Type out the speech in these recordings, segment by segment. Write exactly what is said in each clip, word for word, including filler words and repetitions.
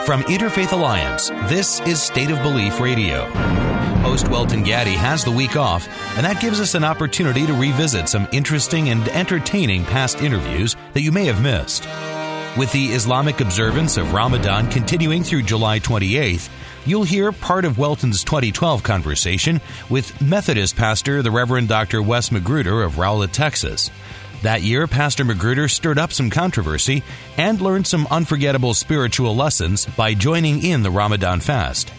From Interfaith Alliance, this is State of Belief Radio. Host Welton Gaddy has the week off, and that gives us an opportunity to revisit some interesting and entertaining past interviews that you may have missed. With the Islamic observance of Ramadan continuing through July twenty-eighth, you'll hear part of Welton's twenty twelve conversation with Methodist pastor the Reverend Doctor Wes Magruder of Rowlett, Texas. That year, Pastor Magruder stirred up some controversy and learned some unforgettable spiritual lessons by joining in the Ramadan fast.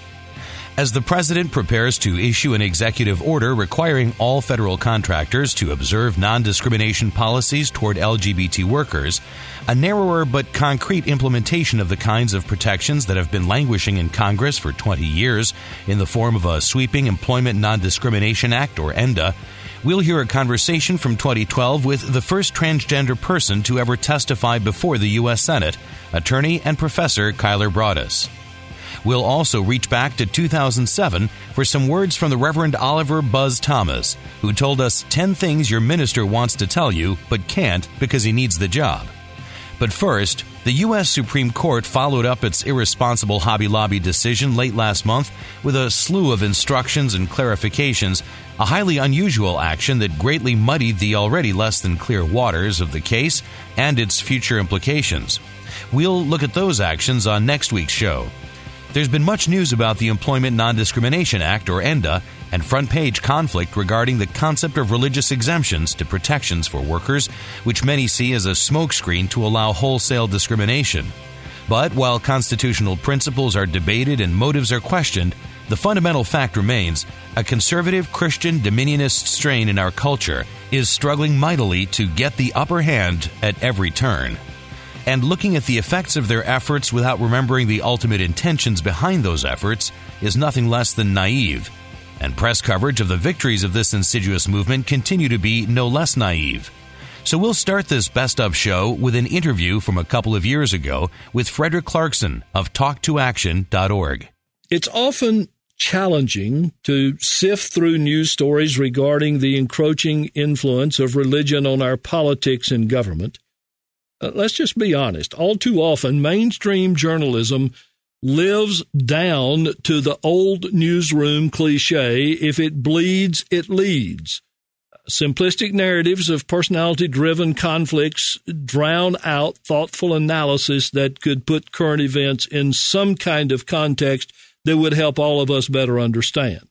As the President prepares to issue an executive order requiring all federal contractors to observe non-discrimination policies toward L G B T workers, a narrower but concrete implementation of the kinds of protections that have been languishing in Congress for twenty years in the form of a sweeping Employment Non-Discrimination Act, or ENDA, we'll hear a conversation from twenty twelve with the first transgender person to ever testify before the U S Senate, attorney and professor Kyler Broadus. We'll also reach back to two thousand seven for some words from the Reverend Oliver Buzz Thomas, who told us ten things your minister wants to tell you but can't because he needs the job. But first, the U S Supreme Court followed up its irresponsible Hobby Lobby decision late last month with a slew of instructions and clarifications, a highly unusual action that greatly muddied the already less than clear waters of the case and its future implications. We'll look at those actions on next week's show. There's been much news about the Employment Non-Discrimination Act, or ENDA, and front-page conflict regarding the concept of religious exemptions to protections for workers, which many see as a smokescreen to allow wholesale discrimination. But while constitutional principles are debated and motives are questioned, the fundamental fact remains: a conservative Christian dominionist strain in our culture is struggling mightily to get the upper hand at every turn. And looking at the effects of their efforts without remembering the ultimate intentions behind those efforts is nothing less than naive. And press coverage of the victories of this insidious movement continue to be no less naive. So we'll start this Best Of show with an interview from a couple of years ago with Frederick Clarkson of talk to action dot org. It's often challenging to sift through news stories regarding the encroaching influence of religion on our politics and government. Uh, let's just be honest. All too often, mainstream journalism lives down to the old newsroom cliche, if it bleeds, it leads. Simplistic narratives of personality-driven conflicts drown out thoughtful analysis that could put current events in some kind of context that would help all of us better understand.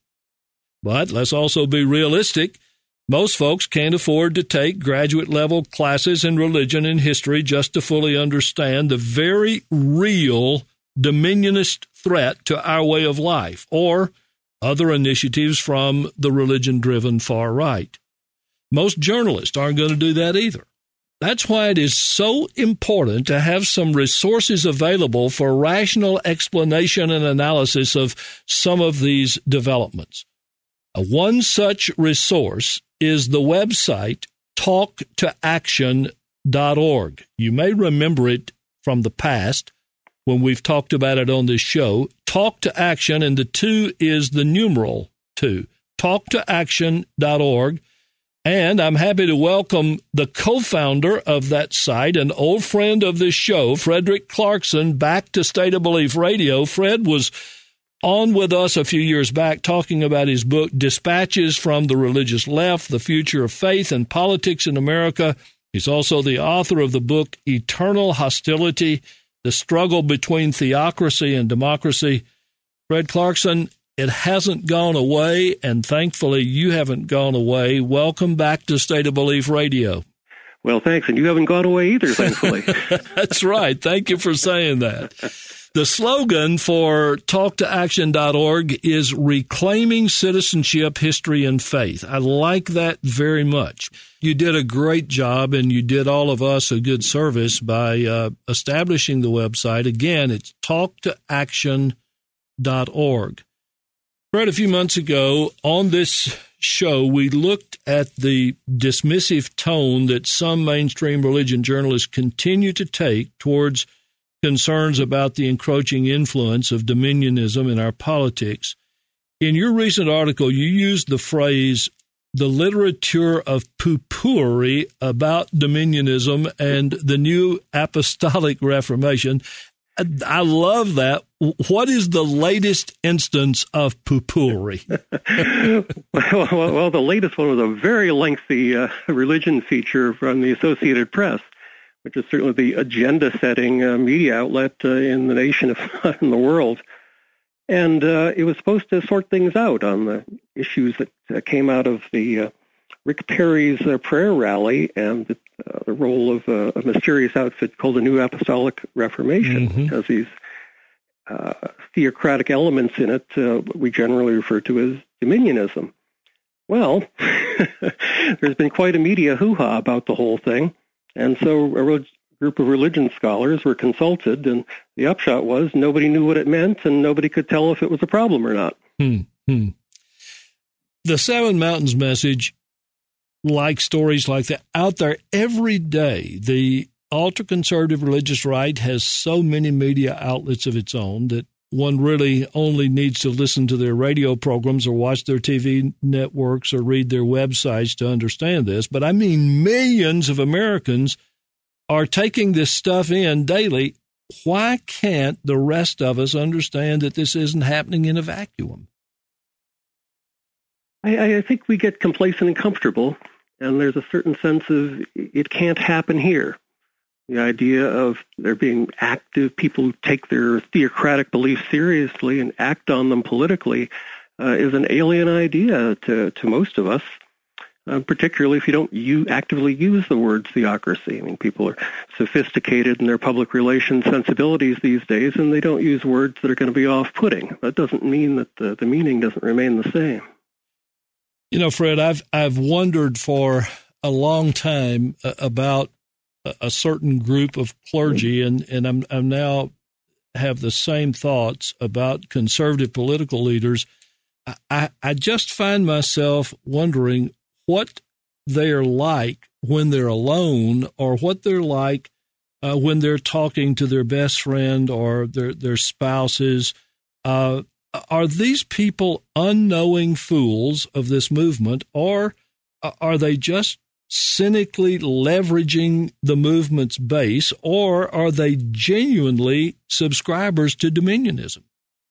But let's also be realistic. Most folks can't afford to take graduate-level classes in religion and history just to fully understand the very real dominionist threat to our way of life, or other initiatives from the religion-driven far right. Most journalists aren't going to do that either. That's why it is so important to have some resources available for rational explanation and analysis of some of these developments. One such resource is the website talk to action dot org. You may remember it from the past when we've talked about it on this show. Talk to Action, and the two is the numeral two, talk to action dot org. And I'm happy to welcome the co-founder of that site, an old friend of this show, Frederick Clarkson, back to State of Belief Radio. Fred was on with us a few years back talking about his book, Dispatches from the Religious Left, The Future of Faith and Politics in America. He's also the author of the book, Eternal Hostility, The Struggle Between Theocracy and Democracy. Fred Clarkson, it hasn't gone away, and thankfully you haven't gone away. Welcome back to State of Belief Radio. Well, thanks, and you haven't gone away either, thankfully. That's right. Thank you for saying that. The slogan for talk to action dot org is Reclaiming Citizenship, History, and Faith. I like that very much. You did a great job, and you did all of us a good service by uh, establishing the website. Again, it's talk to action dot org. Fred, a few months ago on this show, we looked at the dismissive tone that some mainstream religion journalists continue to take towards concerns about the encroaching influence of dominionism in our politics. In your recent article, you used the phrase, the literature of poo-pooery about dominionism and the new apostolic reformation. I love that. What is the latest instance of poopery? well, well, well, the latest one was a very lengthy uh, religion feature from the Associated Press, which is certainly the agenda-setting uh, media outlet uh, in the nation, if in the world. And uh, it was supposed to sort things out on the issues that uh, came out of the uh, Rick Perry's uh, prayer rally and the, uh, the role of uh, a mysterious outfit called the New Apostolic Reformation, mm-hmm. which has these uh, theocratic elements in it uh, we generally refer to as dominionism. Well, there's been quite a media hoo-ha about the whole thing, and so a group of religion scholars were consulted, and the upshot was nobody knew what it meant, and nobody could tell if it was a problem or not. Hmm. Hmm. The Seven Mountains Message, like stories like that, out there every day. The ultra-conservative religious right has so many media outlets of its own that one really only needs to listen to their radio programs or watch their T V networks or read their websites to understand this. But I mean, millions of Americans are taking this stuff in daily. Why can't the rest of us understand that this isn't happening in a vacuum? I, I think we get complacent and comfortable, and there's a certain sense of it can't happen here. The idea of there being active people who take their theocratic beliefs seriously and act on them politically uh, is an alien idea to, to most of us, uh, particularly if you don't you actively use the word theocracy. I mean, people are sophisticated in their public relations sensibilities these days, and they don't use words that are going to be off-putting. That doesn't mean that the, the meaning doesn't remain the same. You know, Fred, I've I've wondered for a long time uh, about a, a certain group of clergy, and, and I'm I'm now have the same thoughts about conservative political leaders. I, I, I just find myself wondering what they're like when they're alone, or what they're like uh, when they're talking to their best friend or their their spouses. Uh, Are these people unknowing fools of this movement, or are they just cynically leveraging the movement's base, or are they genuinely subscribers to dominionism?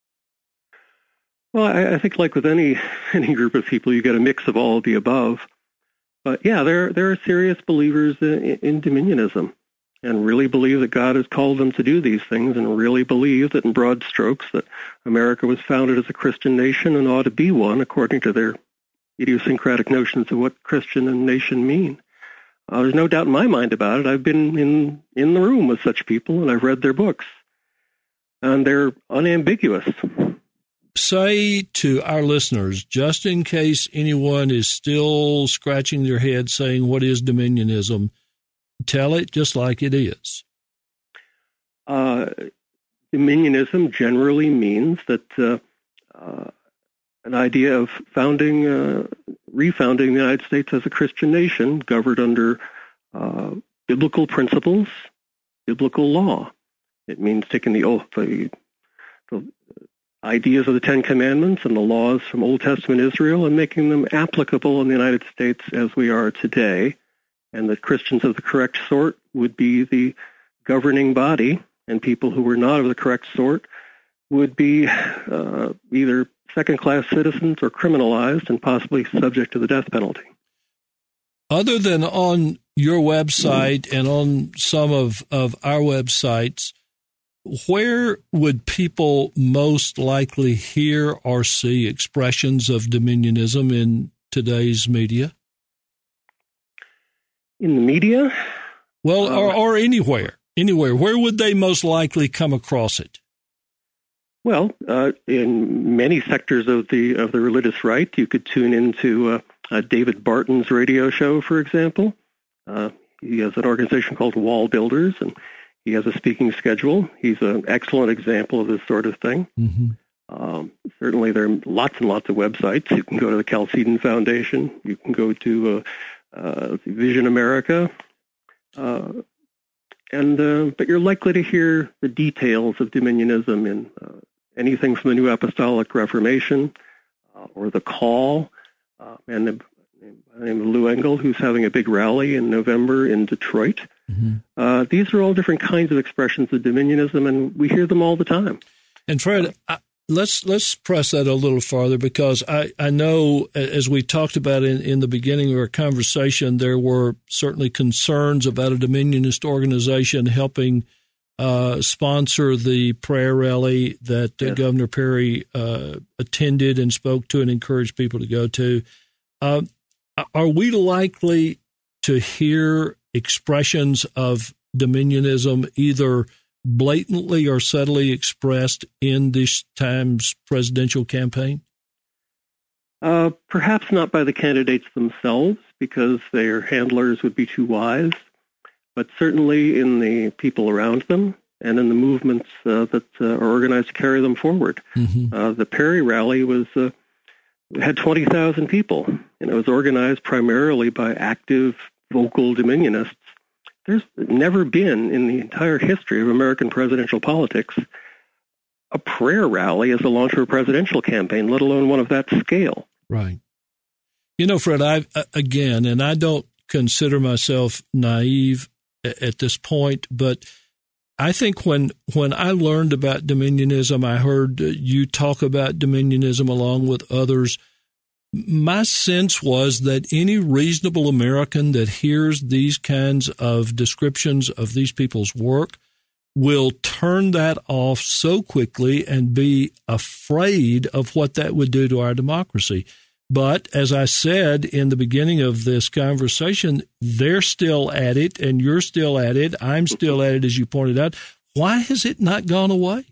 Well, I, I think like with any any group of people, you get a mix of all of the above. But yeah, there there are serious believers in, in dominionism, and really believe that God has called them to do these things, and really believe that in broad strokes that America was founded as a Christian nation and ought to be one according to their idiosyncratic notions of what Christian and nation mean. Uh, there's no doubt in my mind about it. I've been in, in the room with such people, and I've read their books, and they're unambiguous. Say to our listeners, just in case anyone is still scratching their head saying, what is dominionism? Tell it just like it is. Uh, dominionism generally means that uh, uh, an idea of founding, uh, refounding the United States as a Christian nation governed under uh, biblical principles, biblical law. It means taking the oath, the, the ideas of the Ten Commandments and the laws from Old Testament Israel, and making them applicable in the United States as we are today. And that Christians of the correct sort would be the governing body, and people who were not of the correct sort would be uh, either second-class citizens or criminalized and possibly subject to the death penalty. Other than on your website and on some of, of our websites, where would people most likely hear or see expressions of dominionism in today's media? In the media? Well, um, or, or anywhere, anywhere. Where would they most likely come across it? Well, uh, in many sectors of the of the religious right, you could tune into uh, uh, David Barton's radio show, for example. Uh, he has an organization called Wall Builders, and he has a speaking schedule. He's an excellent example of this sort of thing. Mm-hmm. Um, certainly, there are lots and lots of websites. You can go to the Chalcedon Foundation. You can go to uh, Uh, Vision America, uh, and uh, but you're likely to hear the details of dominionism in uh, anything from the New Apostolic Reformation uh, or the Call, uh, and the, the name of Lou Engle, who's having a big rally in November in Detroit. Mm-hmm. Uh, these are all different kinds of expressions of dominionism, and we hear them all the time. And Fred, I, let's let's press that a little farther, because I, I know, as we talked about in, in the beginning of our conversation, there were certainly concerns about a dominionist organization helping uh, sponsor the prayer rally that yes. uh, Governor Perry uh, attended and spoke to and encouraged people to go to. Uh, are we likely to hear expressions of dominionism either blatantly or subtly expressed in this time's presidential campaign? Uh, perhaps not by the candidates themselves, because their handlers would be too wise, but certainly in the people around them and in the movements uh, that uh, are organized to carry them forward. Mm-hmm. Uh, the Perry rally was uh, had twenty thousand people, and it was organized primarily by active, vocal dominionists. There's never been in the entire history of American presidential politics a prayer rally as the launch of a presidential campaign, let alone one of that scale. Right. You know, Fred, I again, and I don't consider myself naive at this point, but I think when when I learned about dominionism, I heard you talk about dominionism along with others. My sense was that any reasonable American that hears these kinds of descriptions of these people's work will turn that off so quickly and be afraid of what that would do to our democracy. But as I said in the beginning of this conversation, they're still at it, and you're still at it. I'm still at it, as you pointed out. Why has it not gone away?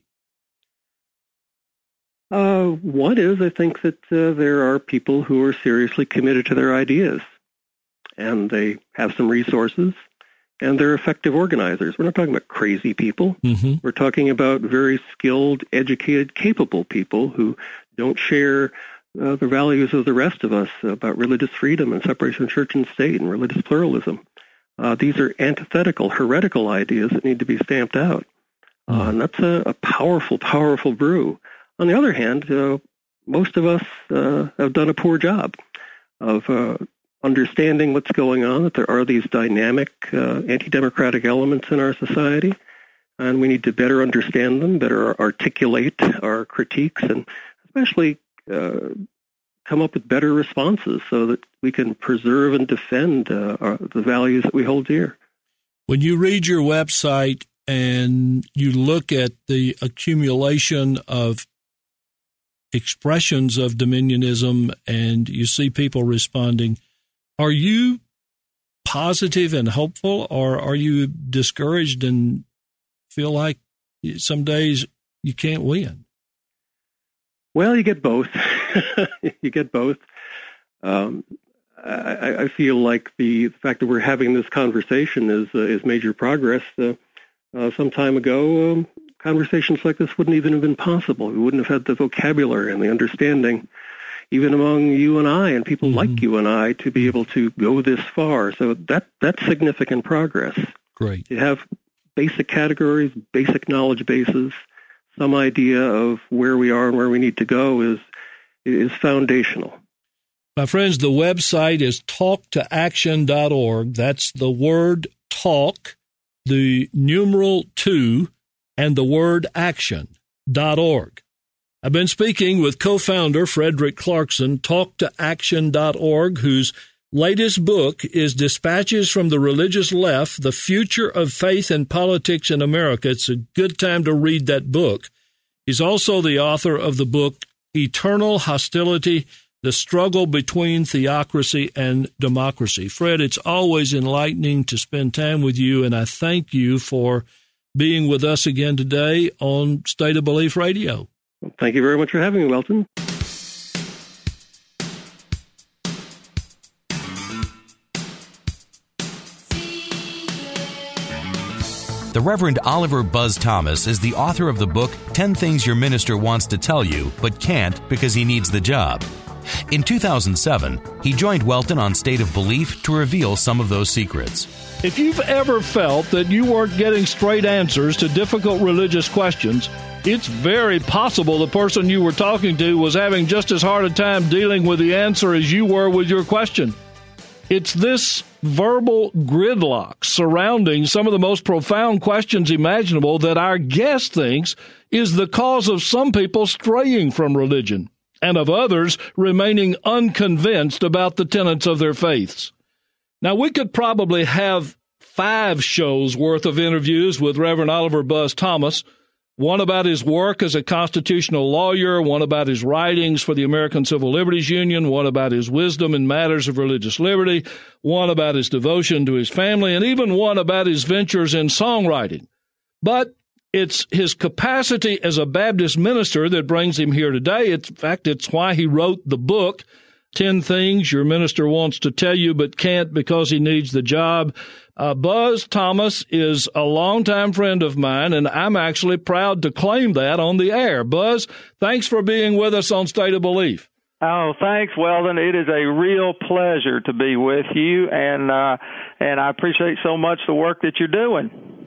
Uh, one is, I think that uh, there are people who are seriously committed to their ideas, and they have some resources, and they're effective organizers. We're not talking about crazy people. Mm-hmm. We're talking about very skilled, educated, capable people who don't share uh, the values of the rest of us about religious freedom and separation of church and state and religious pluralism. Uh, these are antithetical, heretical ideas that need to be stamped out. Mm-hmm. Uh, and that's a, a powerful, powerful brew. On the other hand, uh, most of us uh, have done a poor job of uh, understanding what's going on, that there are these dynamic uh, anti-democratic elements in our society, and we need to better understand them, better articulate our critiques, and especially uh, come up with better responses so that we can preserve and defend uh, our, the values that we hold dear. When you read your website and you look at the accumulation of expressions of dominionism and you see people responding, are you positive and hopeful, or are you discouraged and feel like some days you can't win? Well, you get both. you get both. Um, I, I feel like the, the fact that we're having this conversation is uh, is major progress. Uh, uh, some time ago, um, conversations like this wouldn't even have been possible. We wouldn't have had the vocabulary and the understanding, even among you and I and people mm-hmm. like you and I, to be able to go this far. So that that's significant progress. Great. You have basic categories, basic knowledge bases, some idea of where we are and where we need to go is is foundational. My friends, the website is talk to action dot org. That's the word talk, the numeral two, and the word action dot org. I've been speaking with co-founder Frederick Clarkson, talk to action dot org, whose latest book is Dispatches from the Religious Left, The Future of Faith and Politics in America. It's a good time to read that book. He's also the author of the book Eternal Hostility, The Struggle Between Theocracy and Democracy. Fred, it's always enlightening to spend time with you, and I thank you for being with us again today on State of Belief Radio. Well, thank you very much for having me, Welton. The Reverend Oliver Buzz Thomas is the author of the book ten Things Your Minister Wants to Tell You, but Can't Because He Needs the Job. In two thousand seven, he joined Welton on State of Belief to reveal some of those secrets. If you've ever felt that you weren't getting straight answers to difficult religious questions, it's very possible the person you were talking to was having just as hard a time dealing with the answer as you were with your question. It's this verbal gridlock surrounding some of the most profound questions imaginable that our guest thinks is the cause of some people straying from religion and of others remaining unconvinced about the tenets of their faiths. Now, we could probably have five shows worth of interviews with Reverend Oliver Buzz Thomas, one about his work as a constitutional lawyer, one about his writings for the American Civil Liberties Union, one about his wisdom in matters of religious liberty, one about his devotion to his family, and even one about his ventures in songwriting. But it's his capacity as a Baptist minister that brings him here today. In fact, it's why he wrote the book, ten Things Your Minister Wants to Tell You But Can't Because He Needs the Job. Uh, Buzz Thomas is a longtime friend of mine, and I'm actually proud to claim that on the air. Buzz, thanks for being with us on State of Belief. Oh, thanks, Weldon. It is a real pleasure to be with you, and uh, and I appreciate so much the work that you're doing.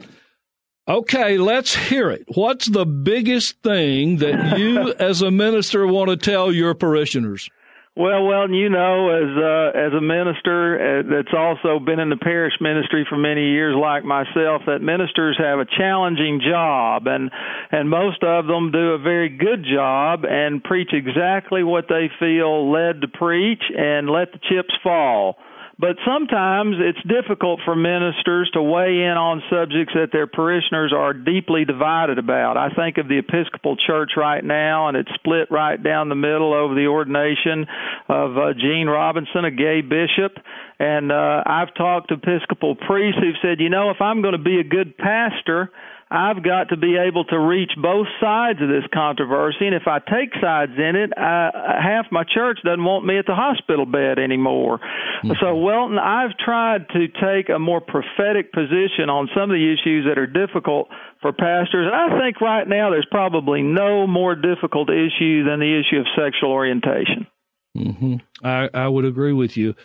Okay, let's hear it. What's the biggest thing that you as a minister want to tell your parishioners? Well, well, you know, as uh, as a minister uh, that's also been in the parish ministry for many years, like myself, that ministers have a challenging job, and and most of them do a very good job and preach exactly what they feel led to preach and let the chips fall. But sometimes it's difficult for ministers to weigh in on subjects that their parishioners are deeply divided about. I think of the Episcopal Church right now, and it's split right down the middle over the ordination of uh, Gene Robinson, a gay bishop. And uh, I've talked to Episcopal priests who've said, you know, if I'm going to be a good pastor, I've got to be able to reach both sides of this controversy, and if I take sides in it, I, half my church doesn't want me at the hospital bed anymore. Mm-hmm. So, Welton, I've tried to take a more prophetic position on some of the issues that are difficult for pastors, and I think right now there's probably no more difficult issue than the issue of sexual orientation. Mm-hmm. I, I would agree with you.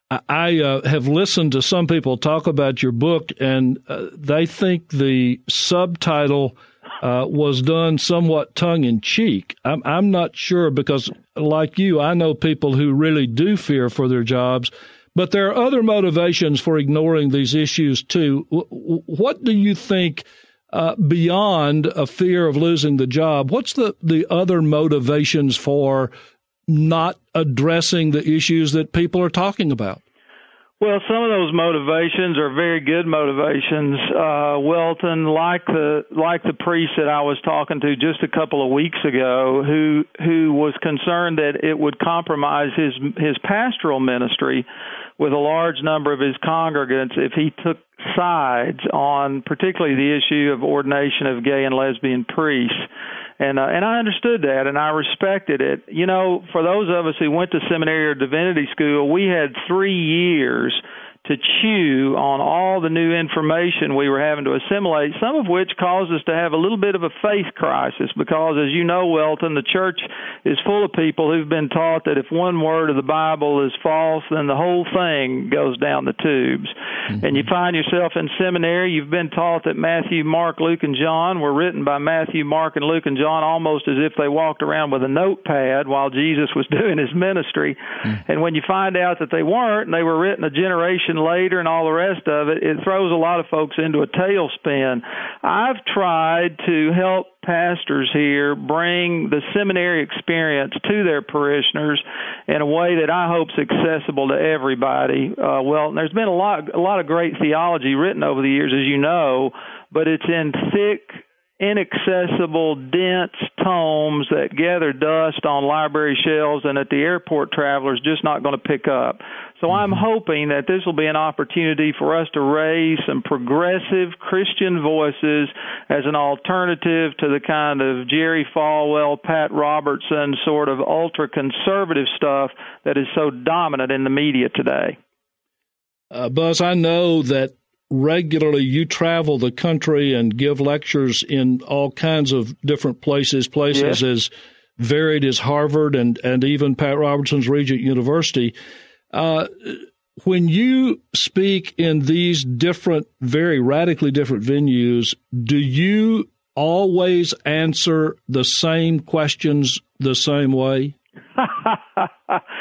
I uh, have listened to some people talk about your book, and uh, they think the subtitle uh, was done somewhat tongue-in-cheek. I'm, I'm not sure because, like you, I know people who really do fear for their jobs, but there are other motivations for ignoring these issues, too. W- what do you think, uh, beyond a fear of losing the job, what's the, the other motivations for not addressing the issues that people are talking about? Well, some of those motivations are very good motivations, uh, Welton, like the like the priest that I was talking to just a couple of weeks ago, who who was concerned that it would compromise his his pastoral ministry with a large number of his congregants if he took sides on particularly the issue of ordination of gay and lesbian priests. And uh, and I understood that, and I respected it. You know, for those of us who went to seminary or divinity school, we had three years to chew on all the new information we were having to assimilate, some of which caused us to have a little bit of a faith crisis because, as you know, Welton, the church is full of people who've been taught that if one word of the Bible is false, then the whole thing goes down the tubes. Mm-hmm. And you find yourself in seminary, you've been taught that Matthew, Mark, Luke, and John were written by Matthew, Mark, and Luke, and John almost as if they walked around with a notepad while Jesus was doing his ministry. Mm-hmm. And when you find out that they weren't, and they were written a generation later and all the rest of it, it throws a lot of folks into a tailspin. I've tried to help pastors here bring the seminary experience to their parishioners in a way that I hope is accessible to everybody. Uh, well, there's been a lot, a lot of great theology written over the years, as you know, but it's in thick, inaccessible, dense tomes that gather dust on library shelves and that the airport traveler is just not going to pick up. So I'm hoping that this will be an opportunity for us to raise some progressive Christian voices as an alternative to the kind of Jerry Falwell, Pat Robertson sort of ultra-conservative stuff that is so dominant in the media today. Uh, Buzz, I know that regularly you travel the country and give lectures in all kinds of different places, places yes. as varied as Harvard and, and even Pat Robertson's Regent University. Uh, when you speak in these different, very radically different venues, do you always answer the same questions the same way?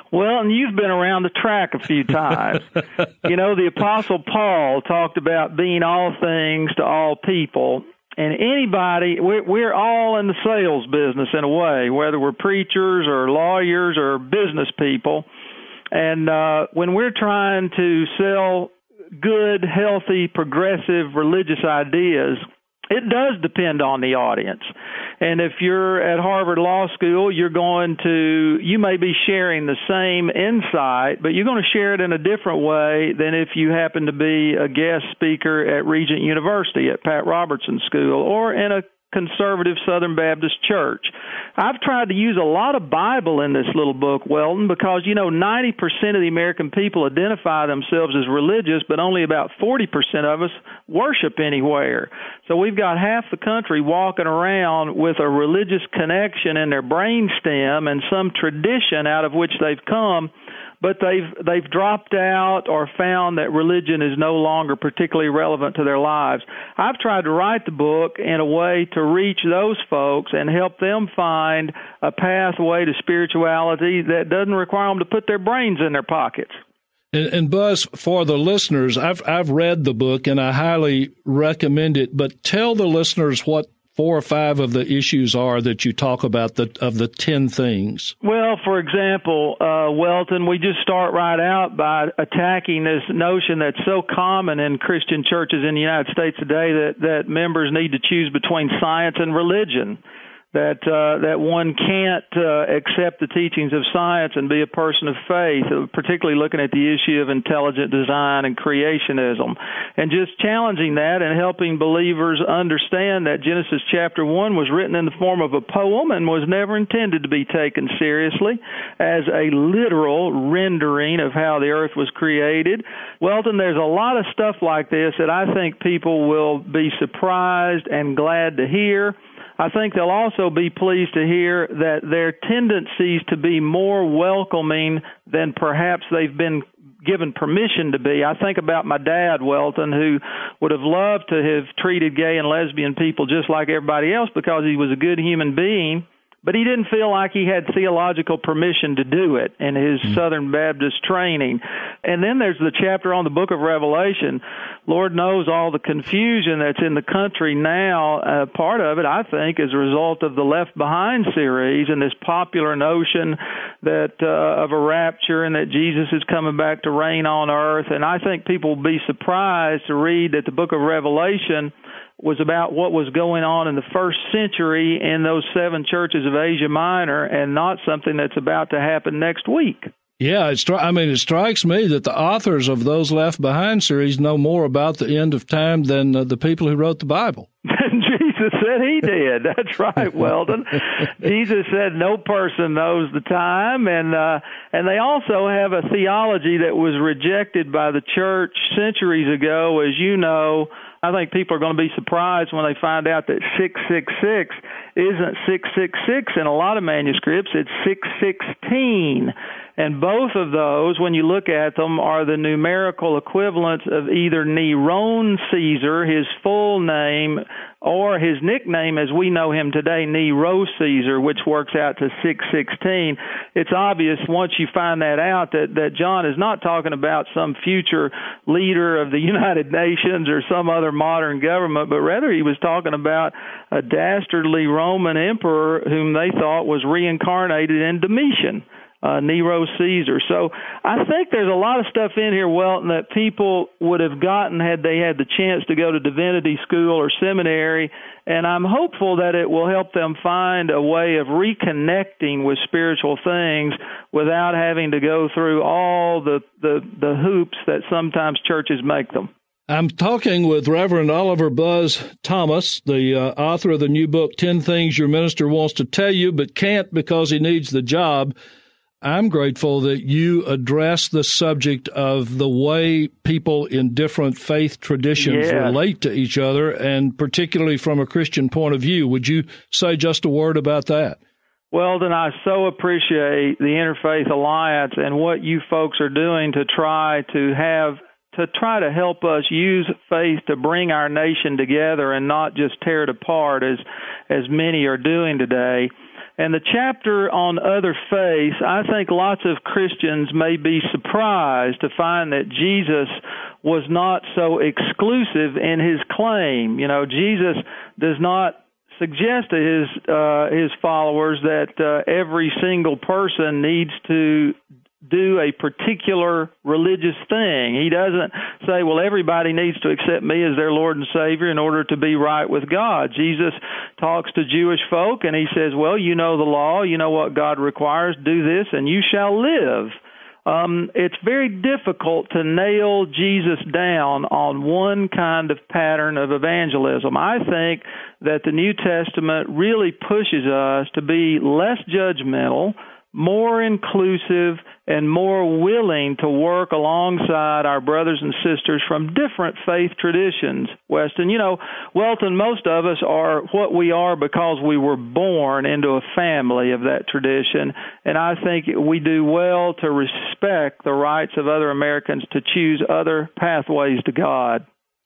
Well, and you've been around the track a few times. You know, the Apostle Paul talked about being all things to all people. And anybody, we're, we're all in the sales business in a way, whether we're preachers or lawyers or business people. And uh, when we're trying to sell good, healthy, progressive religious ideas, it does depend on the audience. And if you're at Harvard Law School, you're going to, you may be sharing the same insight, but you're going to share it in a different way than if you happen to be a guest speaker at Regent University, at Pat Robertson School, or in a conservative Southern Baptist church. I've tried to use a lot of Bible in this little book, Weldon, because, you know, ninety percent of the American people identify themselves as religious, but only about forty percent of us worship anywhere. So we've got half the country walking around with a religious connection in their brainstem and some tradition out of which they've come, but they've they've dropped out or found that religion is no longer particularly relevant to their lives. I've tried to write the book in a way to reach those folks and help them find a pathway to spirituality that doesn't require them to put their brains in their pockets. And, and Buzz, for the listeners, I've I've read the book and I highly recommend it, but tell the listeners what four or five of the issues are that you talk about, the, of the ten things. Well, for example, uh, Welton, we just start right out by attacking this notion that's so common in Christian churches in the United States today that, that members need to choose between science and religion. That uh, that one can't uh, accept the teachings of science and be a person of faith, particularly looking at the issue of intelligent design and creationism, and just challenging that and helping believers understand that Genesis chapter one was written in the form of a poem and was never intended to be taken seriously as a literal rendering of how the earth was created. Well, then there's a lot of stuff like this that I think people will be surprised and glad to hear. I think they'll also be pleased to hear that their tendencies to be more welcoming than perhaps they've been given permission to be. I think about my dad, Welton, who would have loved to have treated gay and lesbian people just like everybody else because he was a good human being, but he didn't feel like he had theological permission to do it in his mm-hmm. Southern Baptist training. And then there's the chapter on the book of Revelation. Lord knows all the confusion that's in the country now. Uh, part of it, I think, is a result of the Left Behind series and this popular notion that uh, of a rapture and that Jesus is coming back to reign on earth. And I think people will be surprised to read that the book of Revelation was about what was going on in the first century in those seven churches of Asia Minor and not something that's about to happen next week. Yeah, it stri- I mean, it strikes me that the authors of those Left Behind series know more about the end of time than uh, the people who wrote the Bible. Jesus said he did. That's right, Weldon. Jesus said no person knows the time, and uh, and they also have a theology that was rejected by the church centuries ago, as you know. I think people are going to be surprised when they find out that six six six isn't six six six in a lot of manuscripts. It's six sixteen. And both of those, when you look at them, are the numerical equivalents of either Neron Caesar, his full name, or his nickname as we know him today, Nero Caesar, which works out to six sixteen. It's obvious once you find that out that, that John is not talking about some future leader of the United Nations or some other modern government, but rather he was talking about a dastardly Roman emperor whom they thought was reincarnated in Domitian. Uh, Nero Caesar. So I think there's a lot of stuff in here, Welton, that people would have gotten had they had the chance to go to divinity school or seminary, and I'm hopeful that it will help them find a way of reconnecting with spiritual things without having to go through all the, the, the hoops that sometimes churches make them. I'm talking with Reverend Oliver Buzz Thomas, the uh, author of the new book, ten Things Your Minister Wants to Tell You But Can't Because He Needs the Job. I'm grateful that you address the subject of the way people in different faith traditions yeah. relate to each other, and particularly from a Christian point of view. Would you say just a word about that? Well, then I so appreciate the Interfaith Alliance and what you folks are doing to try to have to try to help us use faith to bring our nation together and not just tear it apart as as many are doing today. And the chapter on other faiths, I think lots of Christians may be surprised to find that Jesus was not so exclusive in his claim. You know, Jesus does not suggest to his uh, his followers that uh, every single person needs to do a particular religious thing. He doesn't say, well, everybody needs to accept me as their Lord and Savior in order to be right with God. Jesus talks to Jewish folk, and he says, well, you know the law, you know what God requires, do this, and you shall live. Um, it's very difficult to nail Jesus down on one kind of pattern of evangelism. I think that the New Testament really pushes us to be less judgmental, more inclusive, and more willing to work alongside our brothers and sisters from different faith traditions. Weston, you know, Welton, most of us are what we are because we were born into a family of that tradition, and I think we do well to respect the rights of other Americans to choose other pathways to God.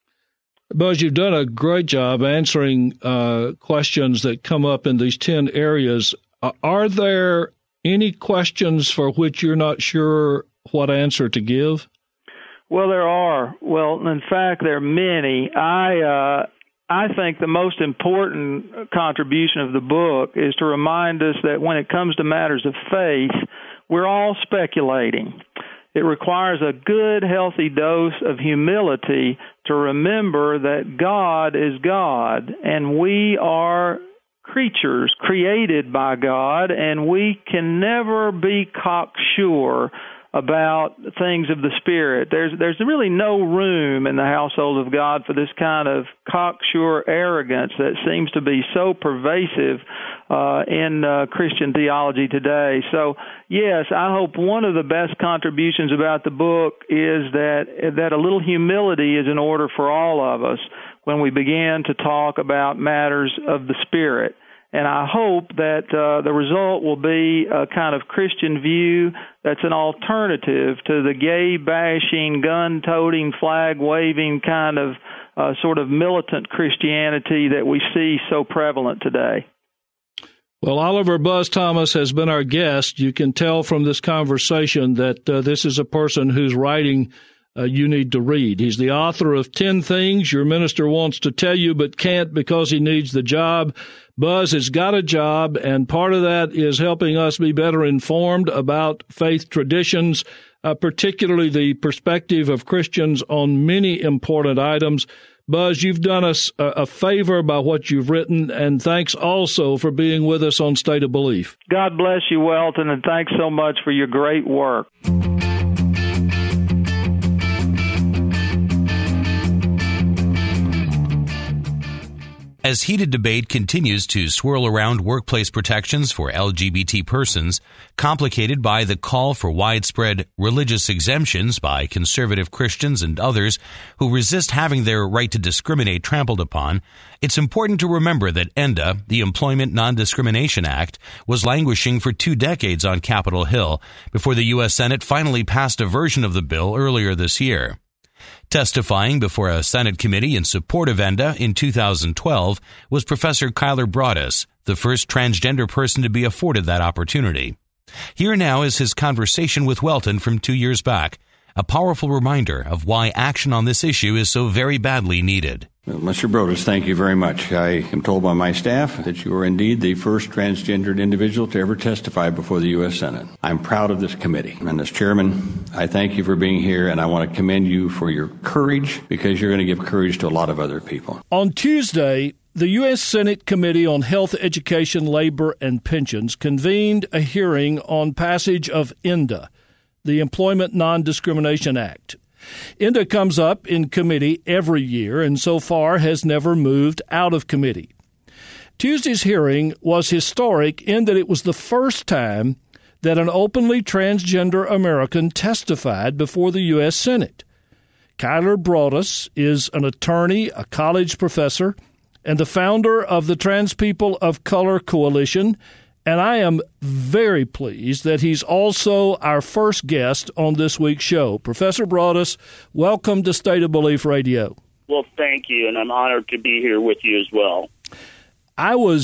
Buzz, you've done a great job answering uh, questions that come up in these ten areas. Uh, are there any questions for which you're not sure what answer to give? Well, there are. Well, in fact, there are many. I uh, I think the most important contribution of the book is to remind us that when it comes to matters of faith, we're all speculating. It requires a good, healthy dose of humility to remember that God is God, and we are creatures created by God, and we can never be cocksure about things of the Spirit. There's there's really no room in the household of God for this kind of cocksure arrogance that seems to be so pervasive uh, in uh, Christian theology today. So, yes, I hope one of the best contributions about the book is that that a little humility is in order for all of us when we begin to talk about matters of the Spirit. And I hope that uh, the result will be a kind of Christian view that's an alternative to the gay-bashing, gun-toting, flag-waving kind of uh, sort of militant Christianity that we see so prevalent today. Well, Oliver Buzz Thomas has been our guest. You can tell from this conversation that uh, this is a person whose writing Uh, you need to read. He's the author of ten Things Your Minister Wants to Tell You But Can't Because He Needs the Job. Buzz has got a job, and part of that is helping us be better informed about faith traditions, uh, particularly the perspective of Christians on many important items. Buzz, you've done us a, a favor by what you've written, and thanks also for being with us on State of Belief. God bless you, Welton, and thanks so much for your great work. As heated debate continues to swirl around workplace protections for L G B T persons, complicated by the call for widespread religious exemptions by conservative Christians and others who resist having their right to discriminate trampled upon, it's important to remember that ENDA, the Employment Non-Discrimination Act, was languishing for two decades on Capitol Hill before the U S Senate finally passed a version of the bill earlier this year. Testifying before a Senate committee in support of ENDA in two thousand twelve was Professor Kyler Broadus, the first transgender person to be afforded that opportunity. Here now is his conversation with Welton from two years back, a powerful reminder of why action on this issue is so very badly needed. Well, Mister Broadus, thank you very much. I am told by my staff that you are indeed the first transgendered individual to ever testify before the U S Senate. I'm proud of this committee. And as chairman, I thank you for being here, and I want to commend you for your courage, because you're going to give courage to a lot of other people. On Tuesday, the U S Senate Committee on Health, Education, Labor, and Pensions convened a hearing on passage of ENDA, the Employment Non-Discrimination Act. ENDA comes up in committee every year and so far has never moved out of committee. Tuesday's hearing was historic in that it was the first time that an openly transgender American testified before the U S Senate. Kyler Broadus is an attorney, a college professor, and the founder of the Trans People of Color Coalition, and I am very pleased that he's also our first guest on this week's show. Professor Broadus, welcome to State of Belief Radio. Well, thank you, and I'm honored to be here with you as well. I was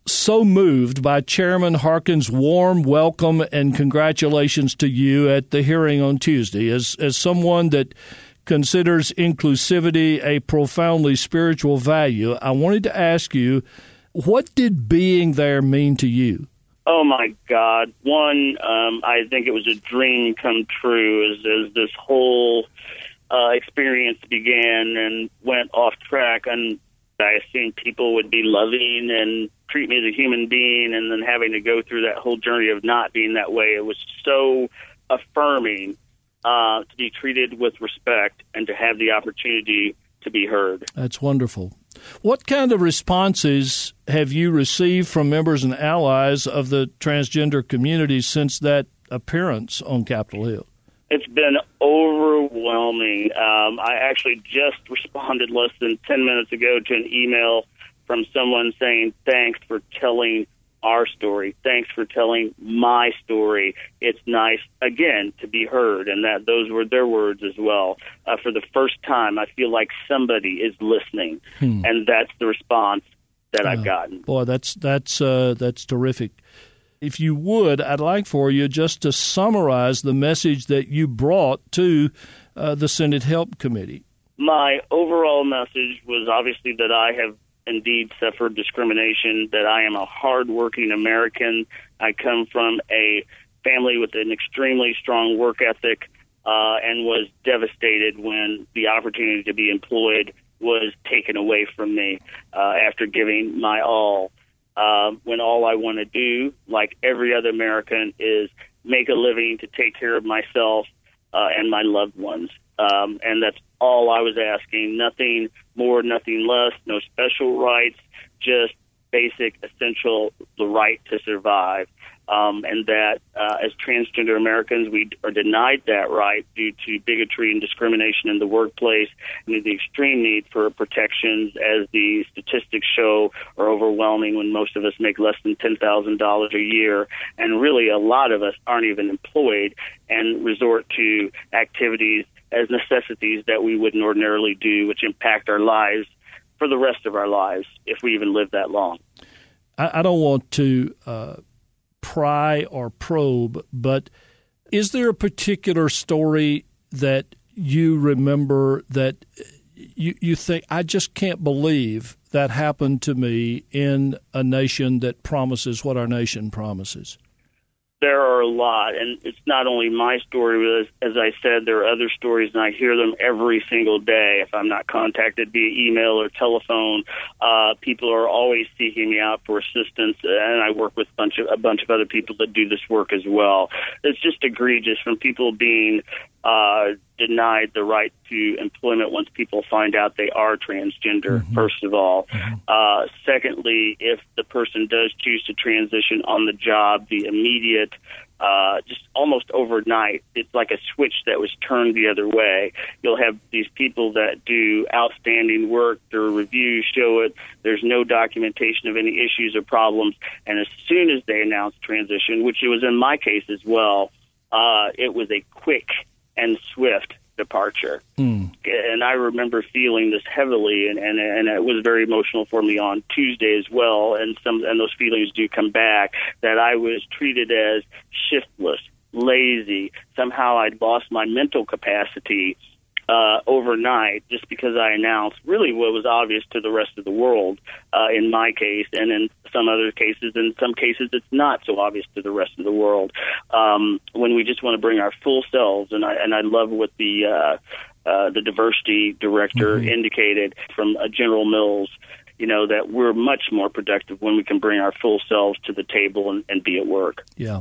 so moved by Chairman Harkin's warm welcome and congratulations to you at the hearing on Tuesday. As, as someone that considers inclusivity a profoundly spiritual value, I wanted to ask you, what did being there mean to you? Oh, my God. One, um, I think it was a dream come true as, as this whole uh, experience began and went off track. And I assumed people would be loving and treat me as a human being, and then having to go through that whole journey of not being that way. It was so affirming uh, to be treated with respect and to have the opportunity to be heard. That's wonderful. What kind of responses have you received from members and allies of the transgender community since that appearance on Capitol Hill? It's been overwhelming. Um, I actually just responded less than ten minutes ago to an email from someone saying, thanks for telling our story. Thanks for telling my story. It's nice, again, to be heard. And that those were their words as well. Uh, for the first time, I feel like somebody is listening. Hmm. And that's the response that uh, I've gotten. Boy, that's, that's, uh, that's terrific. If you would, I'd like for you just to summarize the message that you brought to uh, the Senate Help Committee. My overall message was obviously that I have indeed suffered discrimination, that I am a hardworking American. I come from a family with an extremely strong work ethic uh, and was devastated when the opportunity to be employed was taken away from me uh, after giving my all. Uh, when all I want to do, like every other American, is make a living to take care of myself uh, and my loved ones. Um, and that's all I was asking. Nothing more, nothing less, no special rights, just basic, essential, the right to survive. Um, and that uh, as transgender Americans, we are denied that right due to bigotry and discrimination in the workplace, and the extreme need for protections, as the statistics show, are overwhelming when most of us make less than ten thousand dollars a year. And really, a lot of us aren't even employed and resort to activities as necessities that we wouldn't ordinarily do, which impact our lives for the rest of our lives if we even live that long. I, I don't want to uh, pry or probe, but is there a particular story that you remember that you, you think, I just can't believe that happened to me in a nation that promises what our nation promises? There are a lot, and it's not only my story, but as, as I said, there are other stories, and I hear them every single day. If I'm not contacted via email or telephone, uh, people are always seeking me out for assistance, and I work with a bunch of, a bunch of other people that do this work as well. It's just egregious, from people being uh, denied the right to employment once people find out they are transgender, mm-hmm. first of all. Mm-hmm. Uh, secondly, if the person does choose to transition on the job, the immediate, uh, just almost overnight, it's like a switch that was turned the other way. You'll have these people that do outstanding work, their reviews show it, there's no documentation of any issues or problems, and as soon as they announce transition, which it was in my case as well, uh, it was a quick and swift departure. Mm. And I remember feeling this heavily, and, and and it was very emotional for me on Tuesday as well, and some and those feelings do come back, that I was treated as shiftless, lazy, somehow I'd lost my mental capacity uh, overnight just because I announced really what was obvious to the rest of the world uh, in my case, and in some other cases, in some cases it's not so obvious to the rest of the world. Um, when we just want to bring our full selves, and I and I love what the uh, uh, the diversity director mm-hmm. indicated from uh, General Mills, you know, that we're much more productive when we can bring our full selves to the table and, and be at work. Yeah.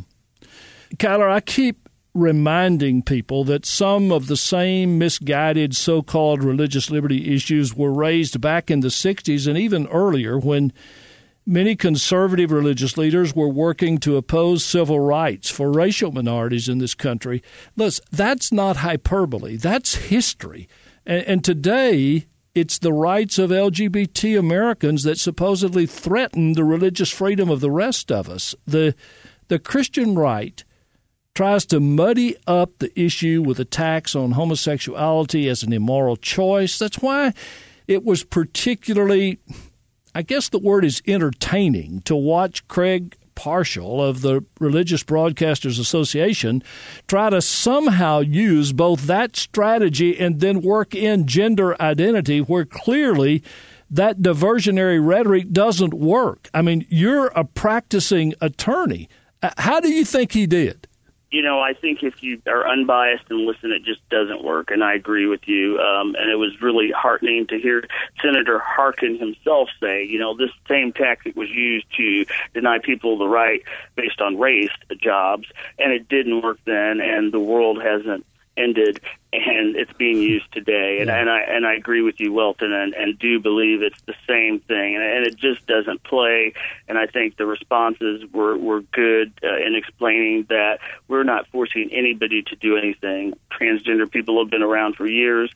Kyler, I keep reminding people that some of the same misguided so-called religious liberty issues were raised back in the sixties and even earlier, when many conservative religious leaders were working to oppose civil rights for racial minorities in this country. Listen, that's not hyperbole. That's history. And, and today, it's the rights of L G B T Americans that supposedly threaten the religious freedom of the rest of us. The, the Christian right tries to muddy up the issue with attacks on homosexuality as an immoral choice. That's why it was particularly I guess the word is entertaining to watch Craig Parshall of the Religious Broadcasters Association try to somehow use both that strategy and then work in gender identity where clearly that diversionary rhetoric doesn't work. I mean, you're a practicing attorney. How do you think he did? You know, I think if you are unbiased and listen, it just doesn't work, and I agree with you. Um, and it was really heartening to hear Senator Harkin himself say, you know, this same tactic was used to deny people the right based on race to jobs, and it didn't work then, and the world hasn't ended, and it's being used today. And, yeah. and I and I agree with you, Welton, and, and do believe it's the same thing. And, and it just doesn't play. And I think the responses were, were good uh, in explaining that we're not forcing anybody to do anything. Transgender people have been around for years.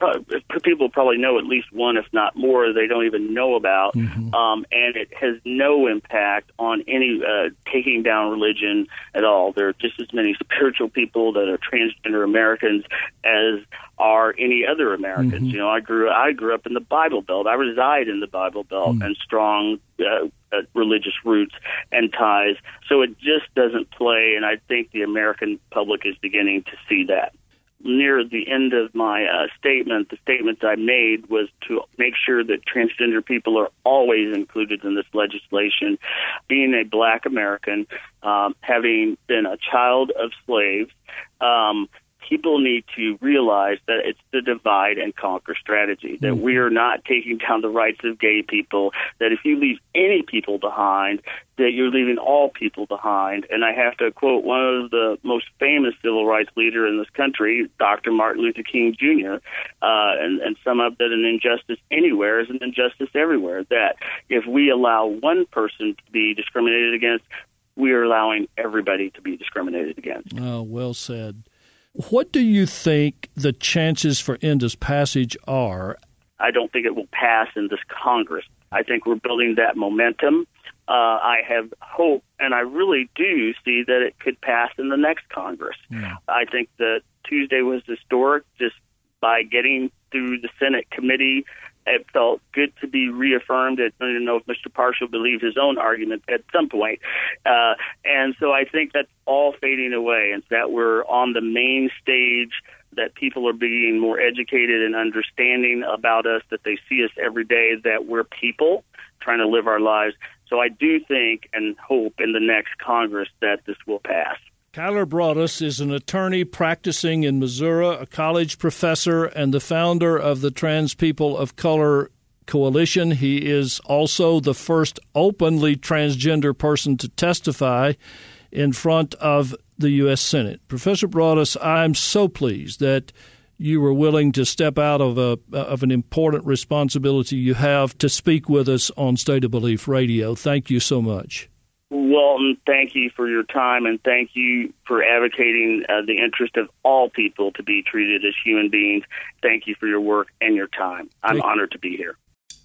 People probably know at least one, if not more, they don't even know about. Mm-hmm. Um, and it has no impact on any uh, taking down religion at all. There are just as many spiritual people that are transgender Americans as are any other Americans. Mm-hmm. You know, I grew I grew up in the Bible Belt. I reside in the Bible Belt, mm-hmm. and strong uh, uh, religious roots and ties. So it just doesn't play, and I think the American public is beginning to see that. Near the end of my uh, statement, the statement I made was to make sure that transgender people are always included in this legislation. Being a black American, um, having been a child of slaves, um, people need to realize that it's the divide and conquer strategy, that we are not taking down the rights of gay people, that if you leave any people behind, that you're leaving all people behind. And I have to quote one of the most famous civil rights leader in this country, Doctor Martin Luther King Junior, uh, and, and sum up that an injustice anywhere is an injustice everywhere, that if we allow one person to be discriminated against, we are allowing everybody to be discriminated against. Oh, well said. What do you think the chances for INDA's passage are? I don't think it will pass in this Congress. I think we're building that momentum. Uh, I have hope, and I really do see that it could pass in the next Congress. Yeah. I think that Tuesday was historic just by getting through the Senate committee. It felt good to be reaffirmed. I don't even know if Mister Parshall believed his own argument at some point. Uh, and so I think that's all fading away, and that we're on the main stage, that people are being more educated and understanding about us, that they see us every day, that we're people trying to live our lives. So I do think and hope in the next Congress that this will pass. Kyler Broadus is an attorney practicing in Missouri, a college professor, and the founder of the Trans People of Color Coalition. He is also the first openly transgender person to testify in front of the U S Senate. Professor Broadus, I'm so pleased that you were willing to step out of a of an important responsibility you have to speak with us on State of Belief Radio. Thank you so much. Walton, thank you for your time, and thank you for advocating uh, the interest of all people to be treated as human beings. Thank you for your work and your time. I'm thank honored to be here.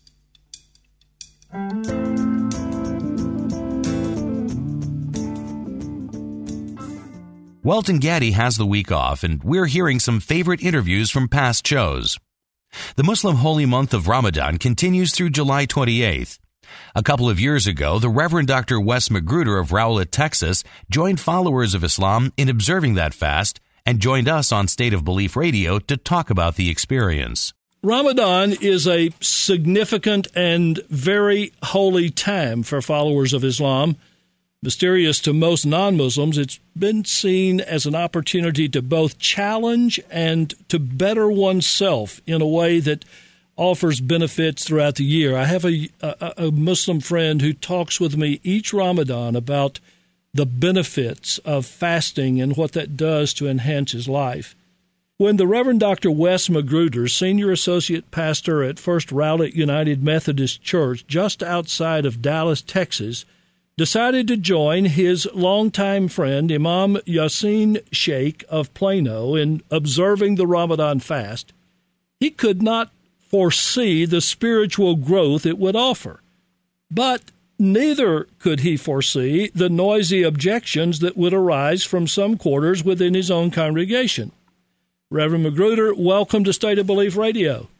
Welton Gaddy has the week off, and we're hearing some favorite interviews from past shows. The Muslim holy month of Ramadan continues through July twenty-eighth. A couple of years ago, the Reverend Doctor Wes Magruder of Rowlett, Texas, joined followers of Islam in observing that fast and joined us on State of Belief Radio to talk about the experience. Ramadan is a significant and very holy time for followers of Islam. Mysterious to most non-Muslims, it's been seen as an opportunity to both challenge and to better oneself in a way that offers benefits throughout the year. I have a, a, a Muslim friend who talks with me each Ramadan about the benefits of fasting and what that does to enhance his life. When the Reverend Doctor Wes Magruder, Senior Associate Pastor at First Rowlett United Methodist Church just outside of Dallas, Texas, decided to join his longtime friend Imam Yasin Sheikh of Plano in observing the Ramadan fast, he could not foresee the spiritual growth it would offer. But neither could he foresee the noisy objections that would arise from some quarters within his own congregation. Reverend Magruder, welcome to State of Belief Radio.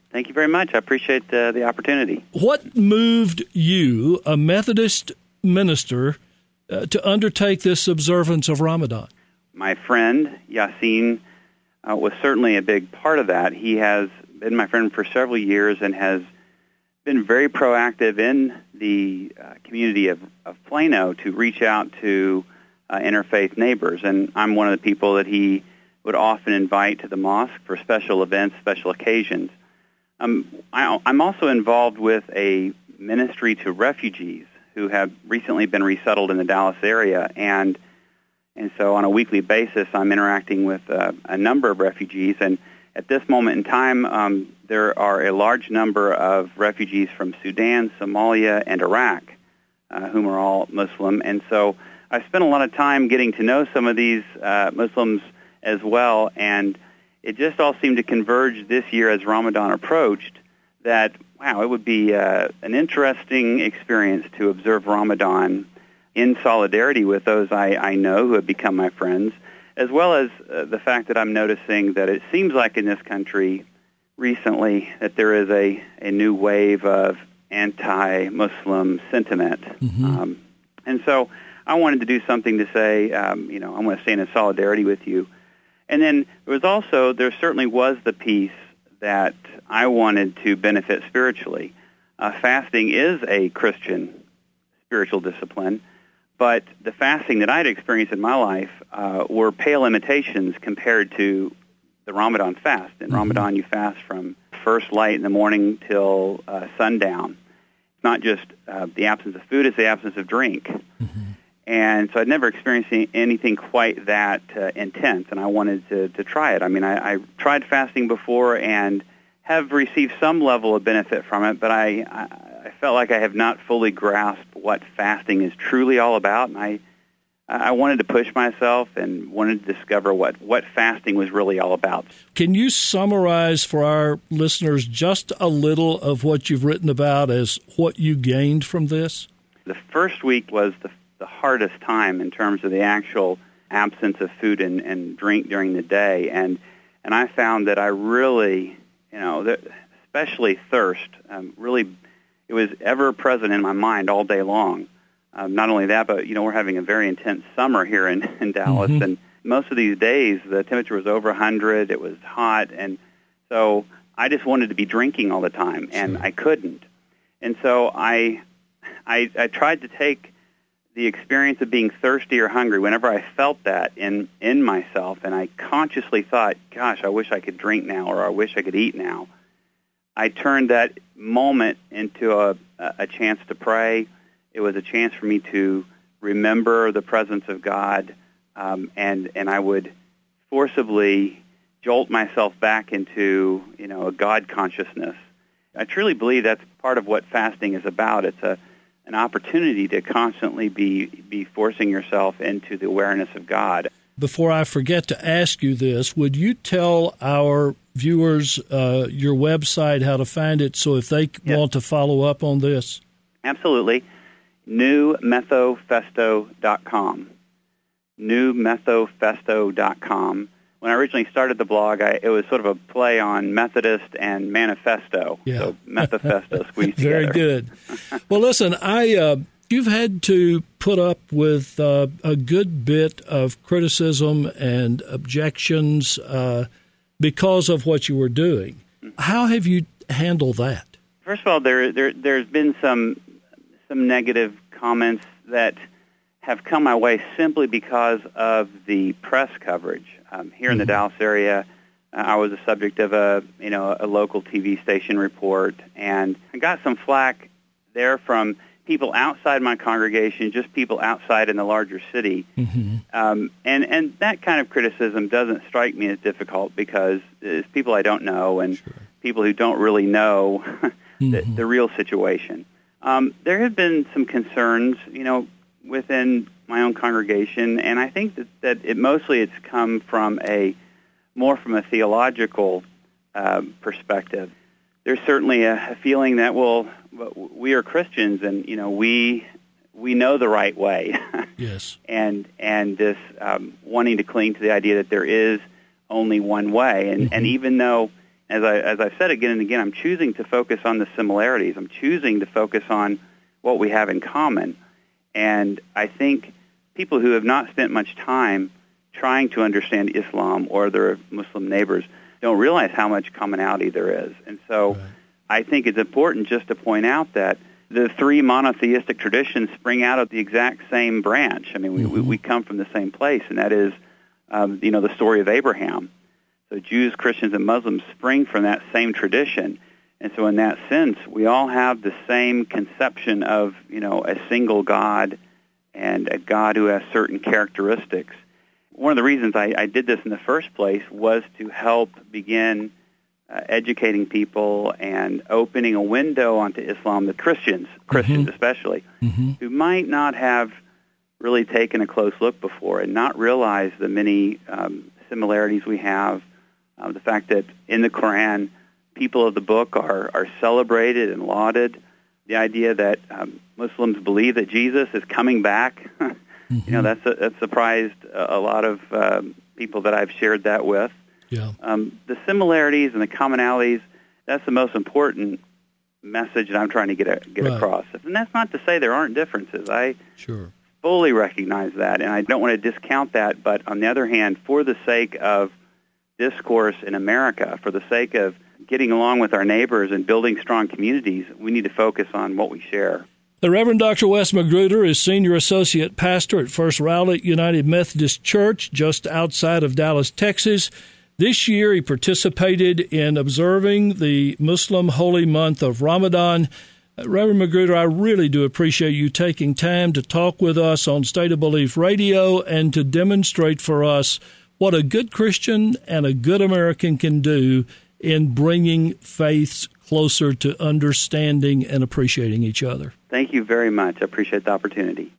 Thank you very much. I appreciate uh, the opportunity. What moved you, a Methodist minister, uh, to undertake this observance of Ramadan? My friend, Yasin, uh, was certainly a big part of that. He has been my friend for several years and has been very proactive in the uh, community of, of Plano to reach out to uh, interfaith neighbors. And I'm one of the people that he would often invite to the mosque for special events, special occasions. Um, I, I'm also involved with a ministry to refugees who have recently been resettled in the Dallas area, and and so on a weekly basis, I'm interacting with uh, a number of refugees. And at this moment in time, um, there are a large number of refugees from Sudan, Somalia, and Iraq, uh, whom are all Muslim. And so I spent a lot of time getting to know some of these uh, Muslims as well, and it just all seemed to converge this year as Ramadan approached that, wow, it would be uh, an interesting experience to observe Ramadan in solidarity with those I, I know who have become my friends, as well as uh, the fact that I'm noticing that it seems like in this country recently that there is a, a new wave of anti-Muslim sentiment. Mm-hmm. Um, and so I wanted to do something to say, um, you know, I want to stand in solidarity with you. And then there was also, there certainly was the piece that I wanted to benefit spiritually. Uh, fasting is a Christian spiritual discipline, but the fasting that I'd experienced in my life uh, were pale imitations compared to the Ramadan fast. In mm-hmm. Ramadan, you fast from first light in the morning till uh, sundown. It's not just uh, the absence of food, it's the absence of drink. Mm-hmm. And so I'd never experienced any, anything quite that uh, intense, and I wanted to, to try it. I mean, I, I tried fasting before and have received some level of benefit from it, but I, I, I felt like I have not fully grasped what fasting is truly all about, and I, I wanted to push myself and wanted to discover what, what fasting was really all about. Can you summarize for our listeners just a little of what you've written about as what you gained from this? The first week was the the hardest time in terms of the actual absence of food and, and drink during the day. And and I found that I really, you know, that especially thirst, um, really, it was ever present in my mind all day long. Um, not only that, but, you know, we're having a very intense summer here in, in Dallas. Mm-hmm. And most of these days, the temperature was over one hundred. It was hot. And so I just wanted to be drinking all the time, and sure. I couldn't. And so I, I, I tried to take the experience of being thirsty or hungry, whenever I felt that in, in myself, and I consciously thought, gosh, I wish I could drink now, or I wish I could eat now, I turned that moment into a, a chance to pray. It was a chance for me to remember the presence of God, um, and, and I would forcibly jolt myself back into, you know, a God consciousness. I truly believe that's part of what fasting is about. It's a an opportunity to constantly be, be forcing yourself into the awareness of God. Before I forget to ask you this, would you tell our viewers uh, your website, how to find it, so if they yes. want to follow up on this? Absolutely. new methofesto dot com. new methofesto dot com. When I originally started the blog, I, it was sort of a play on Methodist and manifesto. Yeah. So Methofesto squeezed Very together. good. Well, listen, I uh, you've had to put up with uh, a good bit of criticism and objections uh, because of what you were doing. How have you handled that? First of all, there, there there's been some some negative comments that have come my way simply because of the press coverage. Um, here in the Dallas area, uh, I was the subject of a you know a local T V station report, and I got some flack there from people outside my congregation, just people outside in the larger city, mm-hmm. um, and and that kind of criticism doesn't strike me as difficult because it's people I don't know and sure. people who don't really know mm-hmm. the, the real situation. Um, there have been some concerns, you know, within my own congregation, and I think that, that it mostly it's come from a more from a theological uh, perspective. There's certainly a, a feeling that well, we are Christians, and you know we we know the right way. Yes. And and this um, wanting to cling to the idea that there is only one way, and mm-hmm. and even though as I as I've said again and again, I'm choosing to focus on the similarities. I'm choosing to focus on what we have in common. And I think people who have not spent much time trying to understand Islam or their Muslim neighbors don't realize how much commonality there is. And so right. I think it's important just to point out that the three monotheistic traditions spring out of the exact same branch. I mean, we, mm-hmm. we, we come from the same place, and that is, um, you know, the story of Abraham. So Jews, Christians, and Muslims spring from that same tradition. And so in that sense, we all have the same conception of, you know, a single God and a God who has certain characteristics. One of the reasons I, I did this in the first place was to help begin uh, educating people and opening a window onto Islam, the Christians, Christians mm-hmm. especially, mm-hmm. who might not have really taken a close look before and not realized the many um, similarities we have, uh, the fact that in the Quran, people of the book are, are celebrated and lauded, the idea that um, Muslims believe that Jesus is coming back. Mm-hmm. You know, that's a, that surprised a lot of um, people that I've shared that with. Yeah. Um, the similarities and the commonalities, that's the most important message that I'm trying to get a, get right. across. And that's not to say there aren't differences. I sure. fully recognize that, and I don't want to discount that. But on the other hand, for the sake of discourse in America, for the sake of getting along with our neighbors and building strong communities, we need to focus on what we share. The Reverend Doctor Wes Magruder is Senior Associate Pastor at First Rowlett United Methodist Church just outside of Dallas, Texas. This year he participated in observing the Muslim holy month of Ramadan. Uh, Reverend Magruder, I really do appreciate you taking time to talk with us on State of Belief Radio and to demonstrate for us what a good Christian and a good American can do in bringing faiths closer to understanding and appreciating each other. Thank you very much. I appreciate the opportunity.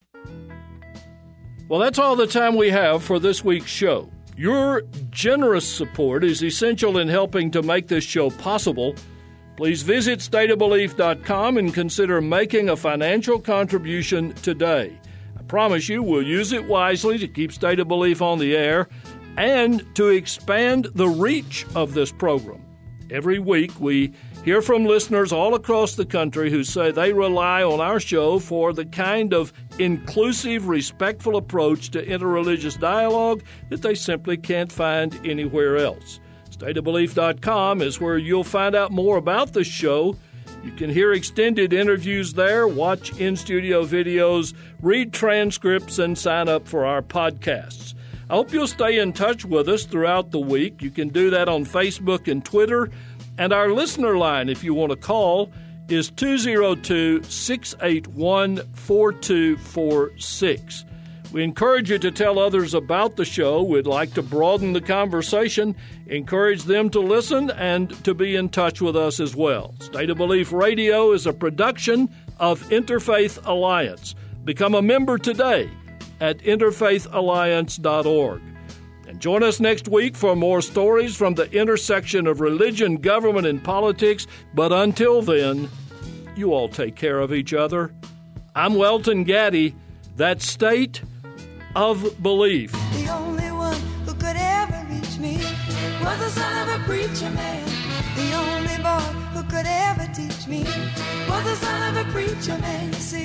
Well, that's all the time we have for this week's show. Your generous support is essential in helping to make this show possible. Please visit state of belief dot com and consider making a financial contribution today. I promise you we'll use it wisely to keep State of Belief on the air and to expand the reach of this program. Every week we hear from listeners all across the country who say they rely on our show for the kind of inclusive, respectful approach to interreligious dialogue that they simply can't find anywhere else. state of belief dot com is where you'll find out more about the show. You can hear extended interviews there, watch in-studio videos, read transcripts, and sign up for our podcasts. I hope you'll stay in touch with us throughout the week. You can do that on Facebook and Twitter. And our listener line, if you want to call, is two oh two, six eight one, four two four six. We encourage you to tell others about the show. We'd like to broaden the conversation, encourage them to listen, and to be in touch with us as well. State of Belief Radio is a production of Interfaith Alliance. Become a member today at interfaith alliance dot org. And join us next week for more stories from the intersection of religion, government, and politics. But until then, you all take care of each other. I'm Welton Gaddy. That's State of Belief. The only one who could ever reach me was the son of a preacher man. The only boy who could ever teach me was the son of a preacher man. You see,